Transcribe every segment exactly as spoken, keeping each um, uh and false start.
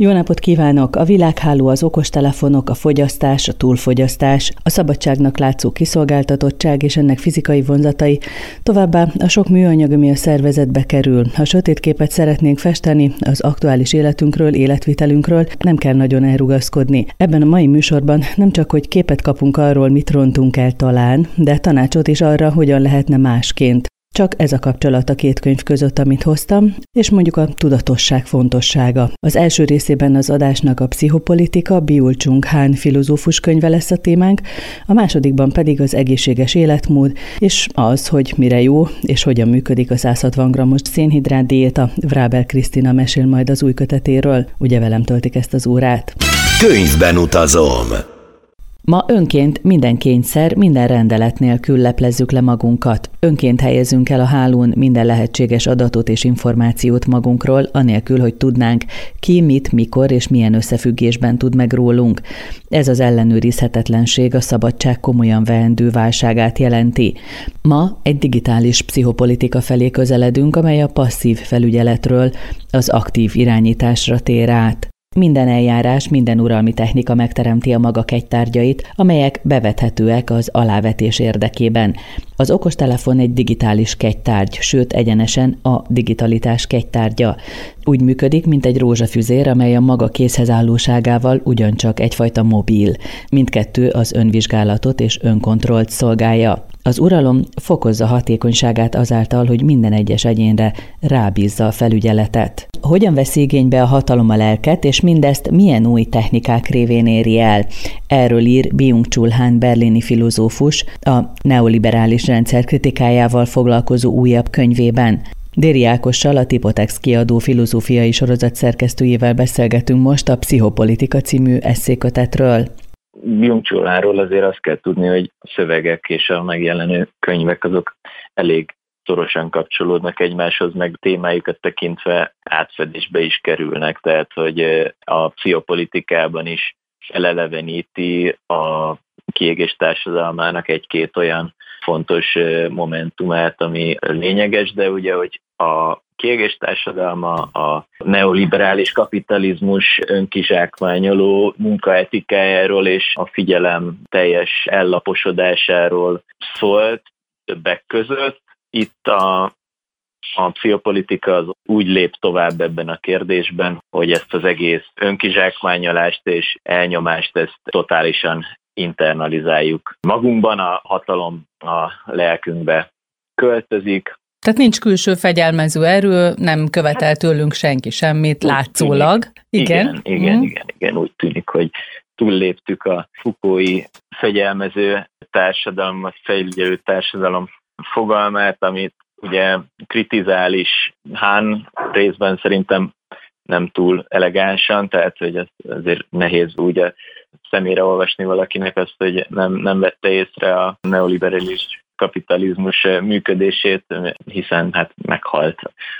Jó napot kívánok! A világháló, az okostelefonok, a fogyasztás, a túlfogyasztás, a szabadságnak látszó kiszolgáltatottság és ennek fizikai vonzatai, továbbá a sok műanyag, ami a szervezetbe kerül. Ha sötét képet szeretnénk festeni az aktuális életünkről, életvitelünkről, nem kell nagyon elrugaszkodni. Ebben a mai műsorban nem csak, hogy képet kapunk arról, mit rontunk el talán, de tanácsot is arra, hogyan lehetne másként. Csak ez a kapcsolat a két könyv között, amit hoztam, és mondjuk a tudatosság fontossága. Az első részében az adásnak a pszichopolitika, Byung-Chul Han filozófus könyve lesz a témánk, a másodikban pedig az egészséges életmód, és az, hogy mire jó, és hogyan működik a száz hatvan grammos szénhidrát diéta. Vráber Krisztina mesél majd az új kötetéről, ugye velem töltik ezt az órát. Könyvben utazom! Ma önként minden kényszer, minden rendelet nélkül leplezzük le magunkat. Önként helyezünk el a hálón minden lehetséges adatot és információt magunkról, anélkül, hogy tudnánk, ki, mit, mikor és milyen összefüggésben tud meg rólunk. Ez az ellenőrizhetetlenség a szabadság komolyan veendő válságát jelenti. Ma egy digitális pszichopolitika felé közeledünk, amely a passzív felügyeletről az aktív irányításra tér át. Minden eljárás, minden uralmi technika megteremti a maga kegytárgyait, amelyek bevethetőek az alávetés érdekében. Az okostelefon egy digitális kegytárgy, sőt egyenesen a digitalitás kegytárgya. Úgy működik, mint egy rózsafüzér, amely a maga készhezállóságával ugyancsak egyfajta mobil. Mindkettő az önvizsgálatot és önkontrollt szolgálja. Az uralom fokozza hatékonyságát azáltal, hogy minden egyes egyénre rábízza a felügyeletet. Hogyan veszi igénybe a hatalom a lelket, és mindezt milyen új technikák révén éri el? Erről ír Byung-Chul Han berlini filozófus a neoliberális rendszer kritikájával foglalkozó újabb könyvében. Déri Ákossal, a Tipotex kiadó filozófiai sorozat szerkesztőjével beszélgetünk most a Pszichopolitika című esszékötetről. Byung-Chul Hanról azért azt kell tudni, hogy a szövegek és a megjelenő könyvek azok elég szorosan kapcsolódnak egymáshoz, meg témájukat tekintve átfedésbe is kerülnek, tehát hogy a pszichopolitikában is feleleveníti a kiégés társadalmának egy-két olyan fontos momentumát, ami lényeges, de ugye, hogy a kiégés társadalma, a neoliberális kapitalizmus önkizsákmányoló munkaetikájáról és a figyelem teljes ellaposodásáról szólt többek között. Itt a, a pszichopolitika az úgy lép tovább ebben a kérdésben, hogy ezt az egész önkizsákmányolást és elnyomást ezt totálisan internalizáljuk. Magunkban a hatalom a lelkünkbe költözik. Tehát nincs külső fegyelmező erő, nem követel tőlünk senki semmit, úgy látszólag. Tűnik, igen, igen, igen, mm. igen, igen, úgy tűnik, hogy túlléptük a Foucault-i fegyelmező társadalom, a felügyelő társadalom fogalmát, amit ugye kritizál is Han részben szerintem nem túl elegánsan, tehát hogy ez azért nehéz úgy a szemére olvasni valakinek azt, hogy nem, nem vette észre a neoliberális kapitalizmus működését, hiszen hát meghalt.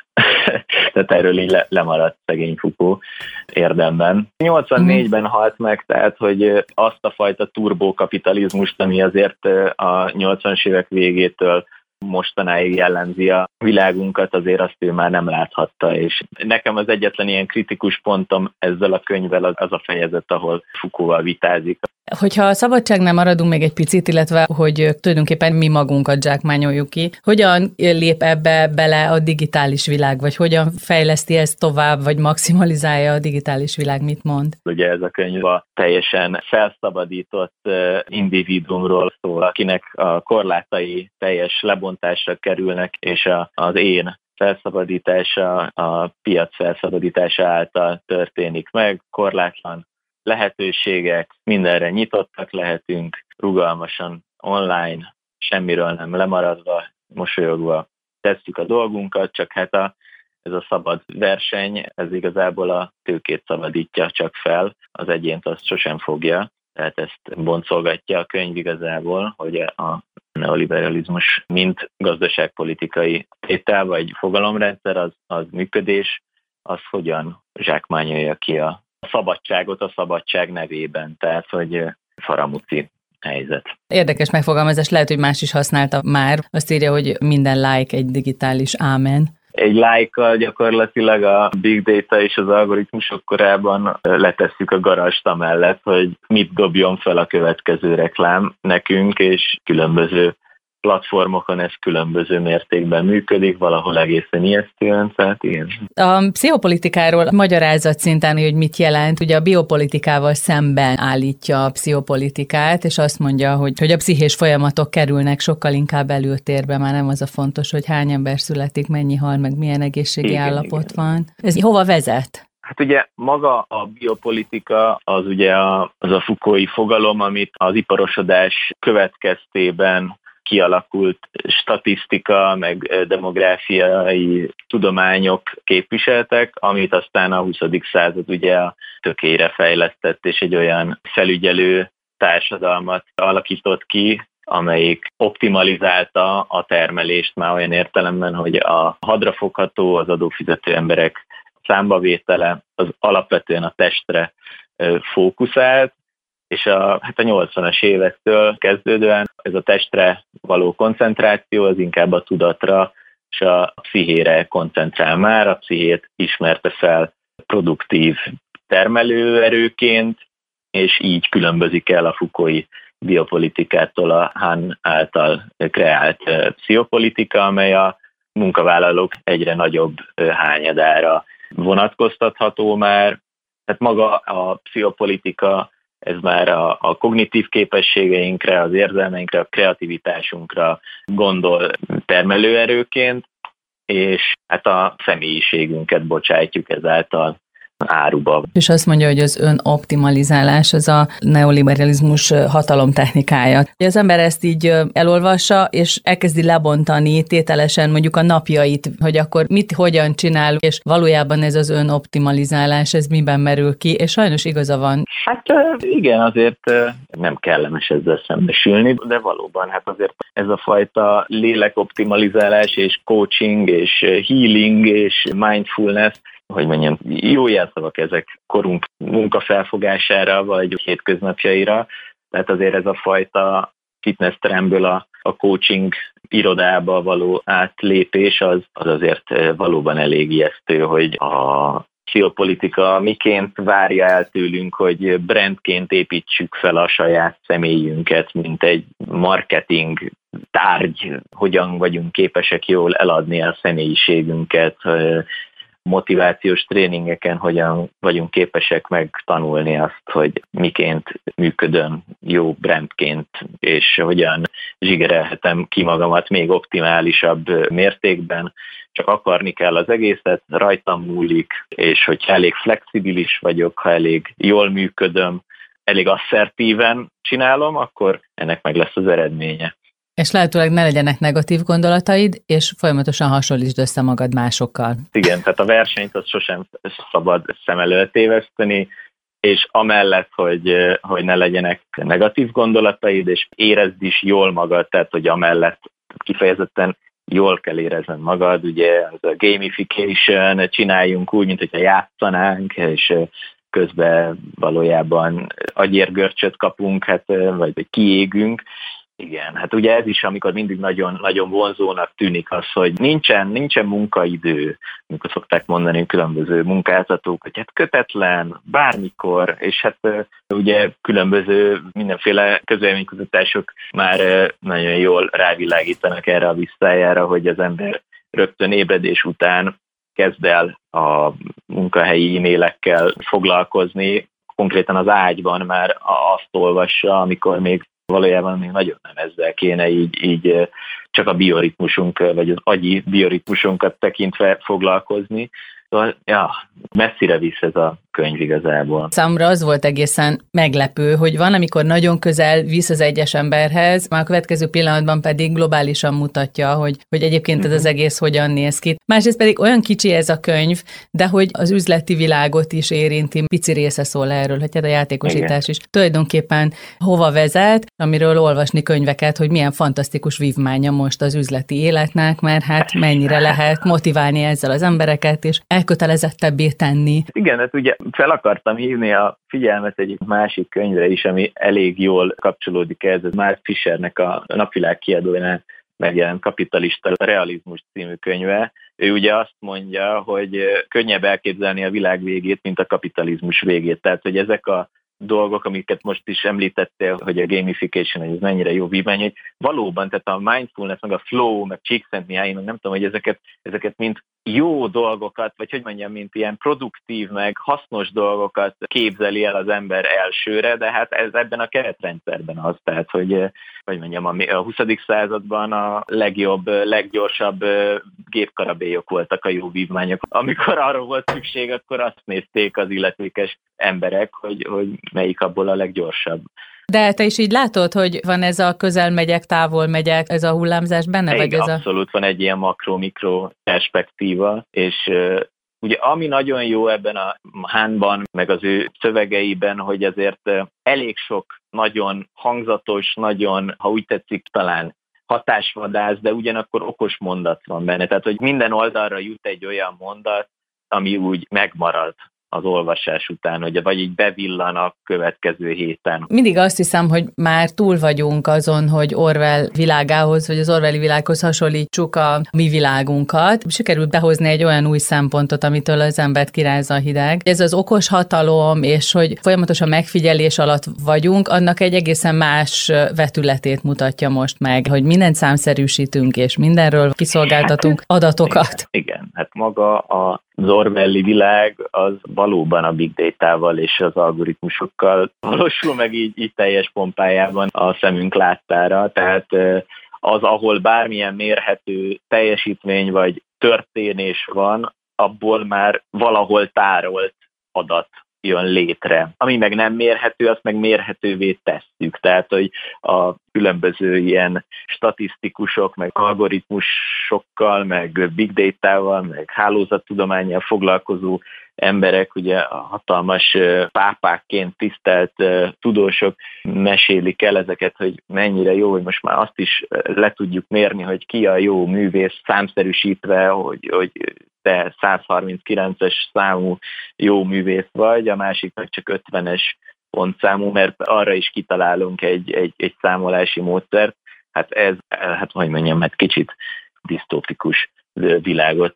Tehát erről így le, lemaradt szegény Foucault érdemben. nyolcvannégyben halt meg, tehát hogy azt a fajta turbokapitalizmust, ami azért a nyolcvanas évek végétől mostanáig jellemzi a világunkat, azért azt ő már nem láthatta, és nekem az egyetlen ilyen kritikus pontom ezzel a könyvvel az a fejezet, ahol Foucault-val vitázik. Hogyha a szabadságnál maradunk még egy picit, illetve hogy tulajdonképpen mi magunkat zsákmányoljuk ki, hogyan lép ebbe bele a digitális világ, vagy hogyan fejleszti ezt tovább, vagy maximalizálja a digitális világ, mit mond? Ugye ez a könyv a teljesen felszabadított individuumról szól, akinek a korlátai teljes lebontásra kerülnek, és a, az én felszabadítása, a piac felszabadítása által történik meg, korlátlan lehetőségek, mindenre nyitottak lehetünk, rugalmasan, online, semmiről nem lemaradva, mosolyogva tesszük a dolgunkat, csak hát a, ez a szabad verseny, ez igazából a tőkét szabadítja csak fel, az egyént azt sosem fogja, tehát ezt boncolgatja a könyv igazából, hogy a neoliberalizmus mint gazdaságpolitikai tétel vagy fogalomrendszer, az, az működés, az hogyan zsákmányolja ki a szabadságot a szabadság nevében, tehát hogy faramúci helyzet. Érdekes megfogalmazás, lehet, hogy más is használta már. Azt írja, hogy minden like egy digitális ámen. Egy lájkkal gyakorlatilag a big data és az algoritmusok korában letesszük a garast amellett, hogy mit dobjon fel a következő reklám nekünk, és különböző platformokon ez különböző mértékben működik, valahol egészen ijesztően, tehát igen. A pszichopolitikáról magyarázat szinten, hogy mit jelent, ugye a biopolitikával szemben állítja a pszichopolitikát, és azt mondja, hogy, hogy a pszichés folyamatok kerülnek sokkal inkább előtérbe, már nem az a fontos, hogy hány ember születik, mennyi hal, meg milyen egészségi igen, állapot igen. van. Ez hova vezet? Hát ugye maga a biopolitika az ugye a, az a Foucault-i fogalom, amit az iparosodás következtében kialakult statisztika, meg demográfiai tudományok képviseltek, amit aztán a huszadik század ugye a tökére fejlesztett, és egy olyan felügyelő társadalmat alakított ki, amelyik optimalizálta a termelést már olyan értelemben, hogy a hadrafogható, az adófizető emberek számbavétele az alapvetően a testre fókuszált, és a, hát a nyolcvanas évektől kezdődően ez a testre való koncentráció az inkább a tudatra és a pszichére koncentrál már, a pszichét ismerte fel produktív termelőerőként, és így különbözik el a Foucault-i biopolitikától a Hahn által kreált pszichopolitika, amely a munkavállalók egyre nagyobb hányadára vonatkoztatható már. Tehát maga a pszichopolitika ez már a, a kognitív képességeinkre, az érzelmeinkre, a kreativitásunkra gondol termelőerőként, és hát a személyiségünket bocsájtjuk ezáltal áruba. És azt mondja, hogy az önoptimalizálás az a neoliberalizmus hatalomtechnikája. Az ember ezt így elolvassa, és elkezdi lebontani tételesen mondjuk a napjait, hogy akkor mit, hogyan csinál, és valójában ez az önoptimalizálás, ez miben merül ki, és sajnos igaza van. Hát igen, azért nem kellemes ezzel szembesülni, de valóban hát azért ez a fajta lélekoptimalizálás, és coaching, és healing, és mindfulness, hogy mondjam, jó jelszavak ezek korunk munkafelfogására, vagy hétköznapjaira, tehát azért ez a fajta fitness trendből a, a coaching irodába való átlépés az, az azért valóban elég ijesztő, hogy a pszichopolitika miként várja el tőlünk, hogy brandként építsük fel a saját személyünket, mint egy marketing tárgy, hogyan vagyunk képesek jól eladni a személyiségünket, motivációs tréningeken hogyan vagyunk képesek megtanulni azt, hogy miként működöm jó brandként, és hogyan zsigerelhetem ki magamat még optimálisabb mértékben. Csak akarni kell az egészet, rajtam múlik, és hogyha elég flexibilis vagyok, ha elég jól működöm, elég asszertíven csinálom, akkor ennek meg lesz az eredménye. És lehetőleg ne legyenek negatív gondolataid, és folyamatosan hasonlítsd össze magad másokkal. Igen, tehát a versenyt azt sosem szabad szem előtt téveszteni, és amellett, hogy, hogy ne legyenek negatív gondolataid, és érezd is jól magad, tehát hogy amellett kifejezetten jól kell érezned magad, ugye az a gamification, csináljunk úgy, mint hogyha játszanánk, és közben valójában agyérgörcsöt kapunk, hát, vagy, vagy kiégünk. Igen, hát ugye ez is, amikor mindig nagyon, nagyon vonzónak tűnik az, hogy nincsen, nincsen munkaidő, amikor szokták mondani különböző munkáltatók, hogy hát kötetlen, bármikor, és hát ugye különböző mindenféle közvéleménykutatások már nagyon jól rávilágítanak erre a visszájára, hogy az ember rögtön ébredés után kezd el a munkahelyi e-mailekkel foglalkozni, konkrétan az ágyban már azt olvassa, amikor még valójában még nagyon nem ezzel kéne így, így csak a bioritmusunk, vagy az agyi bioritmusunkat tekintve foglalkozni. Szóval, ja, messzire visz ez a könyv igazából. Számomra az volt egészen meglepő, hogy van, amikor nagyon közel visz az egyes emberhez, már a következő pillanatban pedig globálisan mutatja, hogy, hogy egyébként ez az egész hogyan néz ki. Másrészt pedig olyan kicsi ez a könyv, de hogy az üzleti világot is érinti, pici része szól erről, hogy hát a játékosítás igen. is tulajdonképpen hova vezet, amiről olvasni könyveket, hogy milyen fantasztikus vívmánya most az üzleti életnek, mert hát mennyire lehet motiválni ezzel az embereket, és elkötelezettebbé tenni. Igen, hát ugye fel akartam hívni a figyelmet egy másik könyvre is, ami elég jól kapcsolódik ehhez, ez Mark Fishernek a Napvilág kiadójánál megjelent Kapitalista realizmus című könyve. Ő ugye azt mondja, hogy könnyebb elképzelni a világ végét, mint a kapitalizmus végét. Tehát, hogy ezek a dolgok, amiket most is említettél, hogy a gamification, hogy ez mennyire jó vívmány, hogy valóban, tehát a mindfulness, meg a flow, meg Csikszentmihalyi, meg nem tudom, hogy ezeket, ezeket mint jó dolgokat, vagy hogy mondjam, mint ilyen produktív, meg hasznos dolgokat képzeli el az ember elsőre, de hát ez ebben a keretrendszerben az, tehát, hogy, hogy mondjam, a huszadik században a legjobb, leggyorsabb gépkarabélyok voltak a jó vívmányok. Amikor arra volt szükség, akkor azt nézték az illetékes emberek, hogy, hogy melyik abból a leggyorsabb. De te is így látod, hogy van ez a közel megyek, távol megyek, ez a hullámzás benne? Igen, vagy ez abszolút a... van egy ilyen makro-mikro perspektíva, és uh, ugye ami nagyon jó ebben a Hánban, meg az ő szövegeiben, hogy azért uh, elég sok nagyon hangzatos, nagyon, ha úgy tetszik, talán hatásvadász, de ugyanakkor okos mondat van benne. Tehát, hogy minden oldalra jut egy olyan mondat, ami úgy megmarad az olvasás után, hogy vagy így bevillan a következő héten. Mindig azt hiszem, hogy már túl vagyunk azon, hogy Orwell világához, vagy az Orwelli világhoz hasonlítsuk a mi világunkat. Sikerült behozni egy olyan új szempontot, amitől az embert kirázza a hideg. Ez az okos hatalom, és hogy folyamatosan megfigyelés alatt vagyunk, annak egy egészen más vetületét mutatja most meg, hogy mindent számszerűsítünk, és mindenről kiszolgáltatunk adatokat. Igen, igen. Hát maga a az Orwelli világ az valóban a big data-val és az algoritmusokkal valósul meg így, így teljes pompájában a szemünk láttára, tehát az, ahol bármilyen mérhető teljesítmény vagy történés van, abból már valahol tárolt adat jön létre. Ami meg nem mérhető, azt meg mérhetővé tesszük. Tehát, hogy a különböző ilyen statisztikusok, meg algoritmusokkal, meg big data-val, meg hálózattudománnyal foglalkozó emberek, ugye a hatalmas pápákként tisztelt tudósok mesélik el ezeket, hogy mennyire jó, hogy most már azt is le tudjuk mérni, hogy ki a jó művész számszerűsítve, hogy, hogy te száz harminckilences számú jó művész vagy, a másiknak csak ötvenes pontszámú, mert arra is kitalálunk egy, egy, egy számolási módszert. Hát ez, hát hogy mondjam, hát kicsit disztópikus világot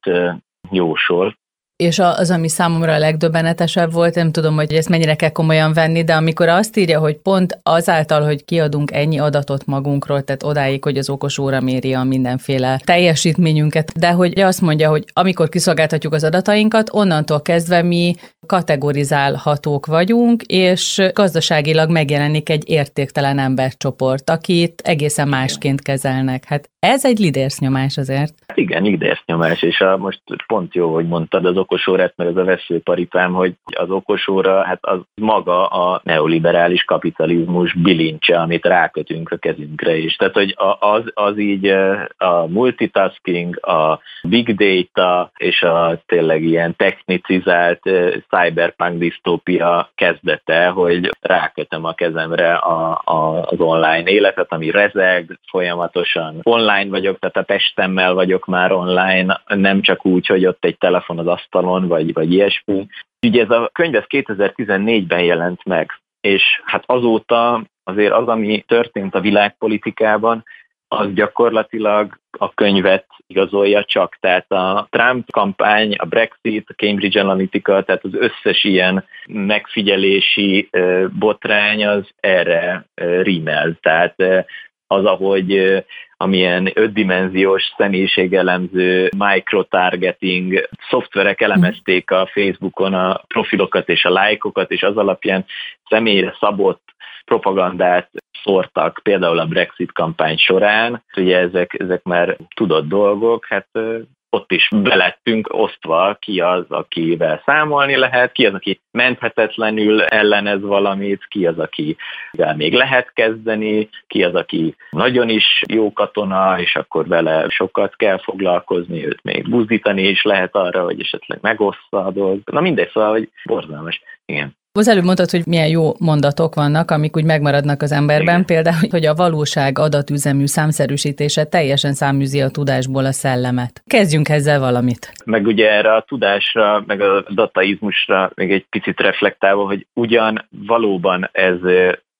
jósol. És az, ami számomra a legdöbbenetesebb volt, nem tudom, hogy ezt mennyire kell komolyan venni, de amikor azt írja, hogy pont azáltal, hogy kiadunk ennyi adatot magunkról, tehát odáig, hogy az okos óra méri a mindenféle teljesítményünket, de hogy azt mondja, hogy amikor kiszolgáltatjuk az adatainkat, onnantól kezdve mi kategorizálhatók vagyunk, és gazdaságilag megjelenik egy értéktelen embercsoport, akit egészen másként kezelnek. Hát ez egy lidércnyomás azért. Igen, lidércnyomás, és a, most pont jó, hogy mondtad az okosórát, meg az a veszőparipám, hogy az okosóra, hát az maga a neoliberális kapitalizmus bilincse, amit rákötünk a kezünkre is. Tehát, hogy az, az így a multitasking, a big data és a tényleg ilyen technicizált cyberpunk disztópia kezdete, hogy rákötöm a kezemre a, a, az online életet, ami rezeg, folyamatosan online vagyok, tehát a testemmel vagyok már online, nem csak úgy, hogy ott egy telefon az asztalon, vagy, vagy ilyesmi. Ugye ez a könyv ez kétezer-tizennégyben jelent meg, és hát azóta azért az, ami történt a világpolitikában, az gyakorlatilag a könyvet igazolja csak. Tehát a Trump kampány, a Brexit, a Cambridge Analytica, tehát az összes ilyen megfigyelési botrány az erre rímel. Tehát az, ahogy amilyen ötdimenziós személyiségelemző microtargeting szoftverek elemezték a Facebookon a profilokat és a lájkokat, és az alapján személyre szabott propagandát szórtak, például a Brexit kampány során. Ugye ezek, ezek már tudott dolgok, hát ott is belettünk osztva, ki az, akivel számolni lehet, ki az, aki menthetetlenül ellenez valamit, ki az, akivel még lehet kezdeni, ki az, aki nagyon is jó katona, és akkor vele sokat kell foglalkozni, őt még buzdítani is lehet arra, hogy esetleg megossza a dolgot. Na mindegy, szóval, hogy borzalmas. Igen. Az előbb mondtad, hogy milyen jó mondatok vannak, amik úgy megmaradnak az emberben, igen. Például, hogy a valóság adatüzemű számszerűsítése teljesen száműzi a tudásból a szellemet. Kezdjünk ezzel valamit. Meg ugye erre a tudásra, meg a dataizmusra még egy picit reflektálva, hogy ugyan valóban ez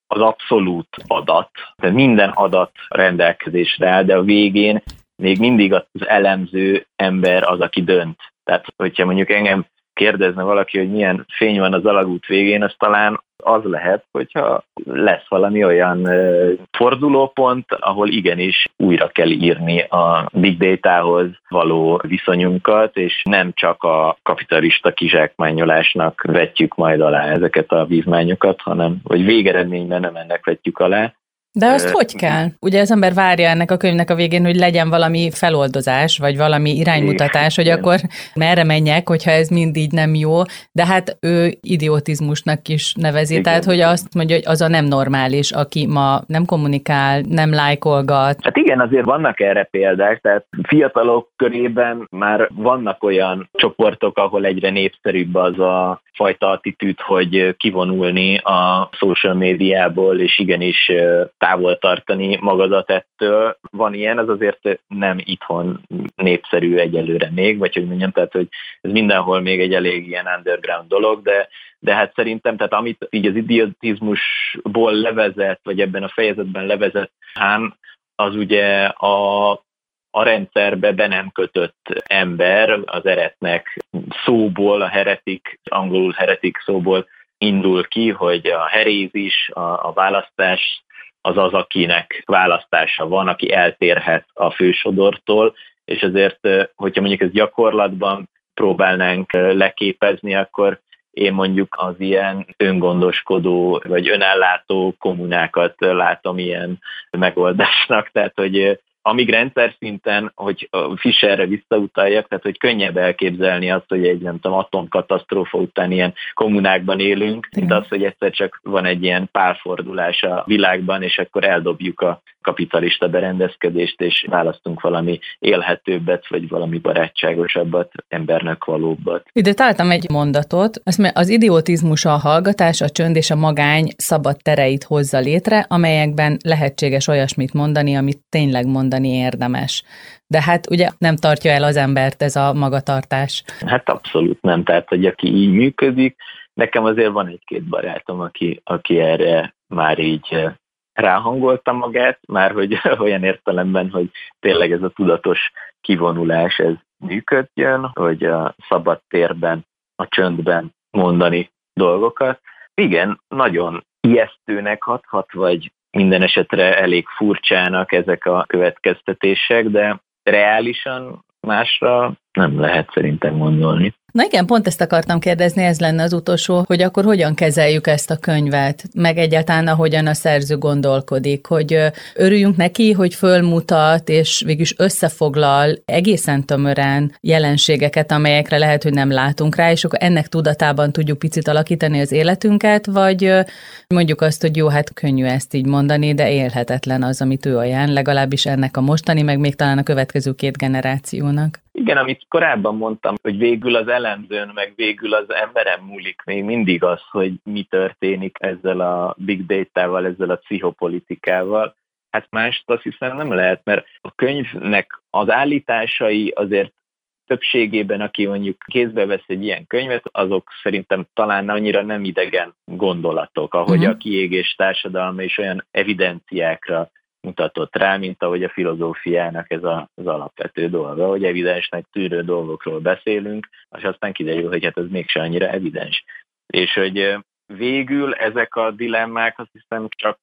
az abszolút adat, tehát minden adat rendelkezésre áll, de a végén még mindig az elemző ember az, aki dönt. Tehát, hogyha mondjuk engem kérdezne valaki, hogy milyen fény van az alagút végén, az talán az lehet, hogyha lesz valami olyan fordulópont, ahol igenis újra kell írni a big datahoz való viszonyunkat, és nem csak a kapitalista kizsákmányolásnak vetjük majd alá ezeket a vívmányokat, hanem hogy végeredményben nem ennek vetjük alá. De azt hogy kell? Ugye az ember várja ennek a könyvnek a végén, hogy legyen valami feloldozás, vagy valami iránymutatás, hogy akkor merre menjek, hogyha ez mind így nem jó, de hát ő idiotizmusnak is nevezi, igen. Tehát hogy azt mondja, hogy az a nem normális, aki ma nem kommunikál, nem lájkolgat. Hát igen, azért vannak erre példák, tehát fiatalok körében már vannak olyan csoportok, ahol egyre népszerűbb az a fajta attitűd, hogy kivonulni a social médiából, és igenis távol tartani magadat ettől. Van ilyen, az azért nem itthon népszerű egyelőre még, vagy hogy mondjam, tehát hogy ez mindenhol még egy elég ilyen underground dolog, de, de hát szerintem, tehát amit így az idiotizmusból levezet, vagy ebben a fejezetben levezet Hahn, az ugye a a rendszerbe be nem kötött ember, az eretnek szóból, a heretik, angolul heretik szóból indul ki, hogy a herézis, a, a választás az az, akinek választása van, aki eltérhet a fősodortól, és azért, hogyha mondjuk ezt gyakorlatban próbálnánk leképezni, akkor én mondjuk az ilyen öngondoskodó vagy önellátó kommunákat látom ilyen megoldásnak, tehát hogy amíg rendszer szinten, hogy Fischerre visszautaljak, tehát hogy könnyebb elképzelni azt, hogy egy nem tudom, atomkatasztrófa után ilyen kommunákban élünk, mint az, hogy egyszer csak van egy ilyen pálfordulás a világban, és akkor eldobjuk a kapitalista berendezkedést, és választunk valami élhetőbbet, vagy valami barátságosabbat, embernek valóbbat. Ide találtam egy mondatot, azt mondja, az idiotizmus a hallgatás, a csönd és a magány szabad tereit hozza létre, amelyekben lehetséges olyasmit mondani, amit tényleg mondani érdemes. De hát ugye nem tartja el az embert ez a magatartás. Hát abszolút nem, tehát hogy aki így működik, nekem azért van egy-két barátom, aki, aki erre már így ráhangolta magát, már hogy olyan értelemben, hogy tényleg ez a tudatos kivonulás, ez működjön, hogy a szabad térben, a csöndben mondani dolgokat. Igen, nagyon ijesztőnek hathat, vagy minden esetre elég furcsának ezek a következtetések, de reálisan másra nem lehet szerintem gondolni. Na igen, pont ezt akartam kérdezni, ez lenne az utolsó, hogy akkor hogyan kezeljük ezt a könyvet, meg egyáltalán ahogyan a szerző gondolkodik, hogy örüljünk neki, hogy fölmutat, és végülis összefoglal egészen tömören jelenségeket, amelyekre lehet, hogy nem látunk rá, és akkor ennek tudatában tudjuk picit alakítani az életünket, vagy mondjuk azt, hogy jó, hát könnyű ezt így mondani, de élhetetlen az, amit ő ajánl, legalábbis ennek a mostani, meg még talán a következő két generációnak. Igen, amit korábban mondtam, hogy végül az elemzőn, meg végül az emberen múlik még mindig az, hogy mi történik ezzel a big data-val, ezzel a pszichopolitikával. Hát mást azt hiszem nem lehet, mert a könyvnek az állításai azért többségében, aki mondjuk kézbe vesz egy ilyen könyvet, azok szerintem talán annyira nem idegen gondolatok, ahogy uh-huh. a kiégés társadalma is olyan evidenciákra mutatott rá, mint ahogy a filozófiának ez a, az alapvető dolga, hogy evidensnek tűrő dolgokról beszélünk, és aztán kiderül, hogy hát ez mégse annyira evidens. És hogy végül ezek a dilemmák azt hiszem csak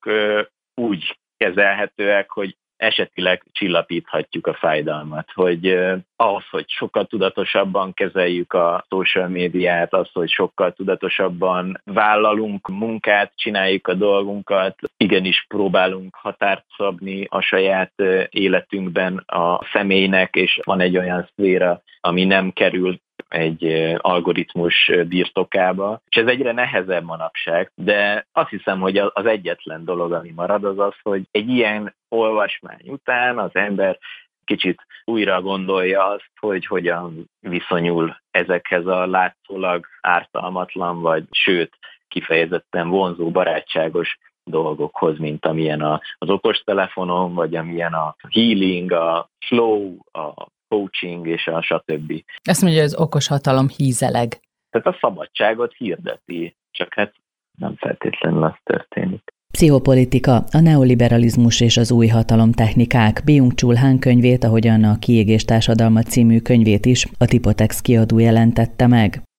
úgy kezelhetőek, hogy esetileg csillapíthatjuk a fájdalmat, hogy az, hogy sokkal tudatosabban kezeljük a social médiát, az, hogy sokkal tudatosabban vállalunk munkát, csináljuk a dolgunkat, igenis próbálunk határt szabni a saját életünkben a személynek, és van egy olyan szféra, ami nem kerül egy algoritmus birtokába, és ez egyre nehezebb manapság, de azt hiszem, hogy az egyetlen dolog, ami marad, az az, hogy egy ilyen olvasmány után az ember kicsit újra gondolja azt, hogy hogyan viszonyul ezekhez a látszólag ártalmatlan, vagy sőt, kifejezetten vonzó, barátságos dolgokhoz, mint amilyen az okostelefonon, vagy amilyen a healing, a flow, a coaching és a stb. Ezt mondja, hogy az okos hatalom hízeleg. Tehát a szabadságot hirdeti, csak hát nem feltétlenül az történik. Pszichopolitika, a neoliberalizmus és az új hatalomtechnikák. Byung-Chul Han könyvét, ahogyan a Kiégés társadalma című könyvét is a Tipotex kiadó jelentette meg.